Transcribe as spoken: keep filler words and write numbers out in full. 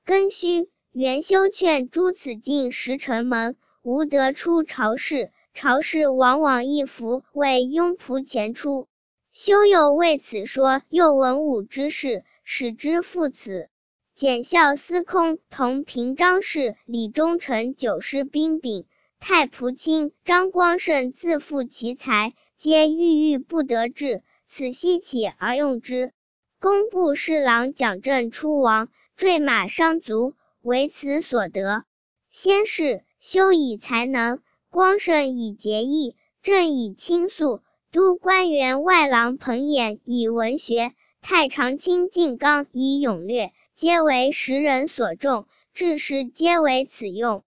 庚戌，元修劝诸此进时臣门，无得出朝事，朝事往往一服为拥仆前出。修又为此说右文武之事，使之复此。检校司空同平章事李忠臣九师兵柄，太仆卿张光胜自负其才，皆郁郁不得志，此悉起而用之。工部侍郎蒋正出亡，坠马伤足，为此所得。先是，修以才能，光胜以节义，正以倾诉，都官员外郎彭衍以文学，太常卿靳纲以咏略，皆为时人所重，志士皆为此用。